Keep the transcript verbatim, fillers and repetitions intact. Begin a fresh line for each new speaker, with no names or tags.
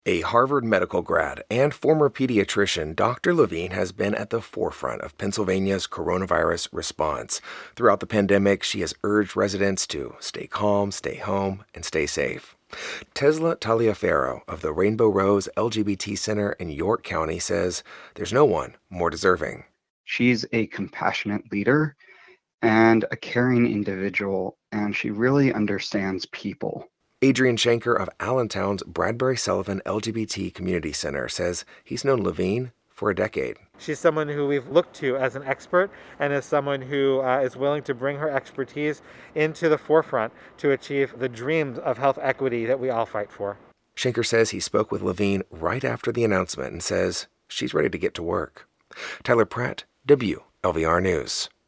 A Harvard medical grad and former pediatrician, Doctor Levine has been at the forefront of Pennsylvania's coronavirus response. Throughout the pandemic, she has urged residents to stay calm, stay home, and stay safe. Tesla Taliaferro of the Rainbow Rose L G B T Center in York County says there's no one more deserving.
She's a compassionate leader and a caring individual, and she really understands people.
Adrian Shanker of Allentown's Bradbury Sullivan L G B T Community Center says he's known Levine for a decade.
She's someone who we've looked to as an expert and as someone who uh, is willing to bring her expertise into the forefront to achieve the dreams of health equity that we all fight for.
Shanker says he spoke with Levine right after the announcement and says she's ready to get to work. Tyler Pratt, W L V R News.